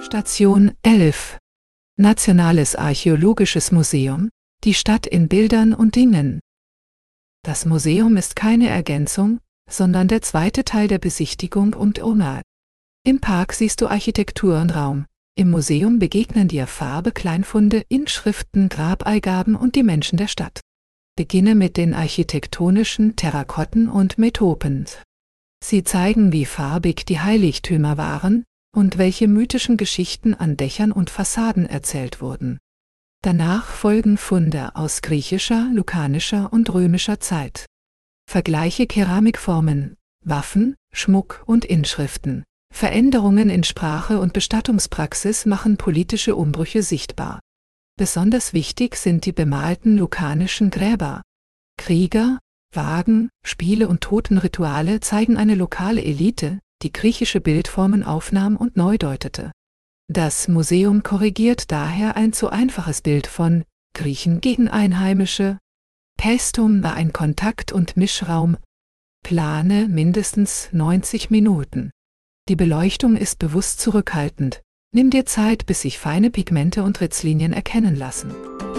Station 11. Nationales Archäologisches Museum, die Stadt in Bildern und Dingen. Das Museum ist keine Ergänzung, sondern der zweite Teil der Besichtigung und Oma. Im Park siehst du Architektur und Raum. Im Museum begegnen dir Farbe, Kleinfunde, Inschriften, Grabeigaben und die Menschen der Stadt. Beginne mit den architektonischen Terrakotten und Metopen. Sie zeigen, wie farbig die Heiligtümer waren und welche mythischen Geschichten an Dächern und Fassaden erzählt wurden. Danach folgen Funde aus griechischer, lukanischer und römischer Zeit. Vergleiche Keramikformen, Waffen, Schmuck und Inschriften. Veränderungen in Sprache und Bestattungspraxis machen politische Umbrüche sichtbar. Besonders wichtig sind die bemalten lukanischen Gräber. Krieger, Wagen, Spiele und Totenrituale zeigen eine lokale Elite, die griechische Bildformen aufnahm und neu deutete. Das Museum korrigiert daher ein zu einfaches Bild von Griechen gegen Einheimische. Paestum war ein Kontakt- und Mischraum. Plane mindestens 90 Minuten. Die Beleuchtung ist bewusst zurückhaltend. Nimm dir Zeit, bis sich feine Pigmente und Ritzlinien erkennen lassen.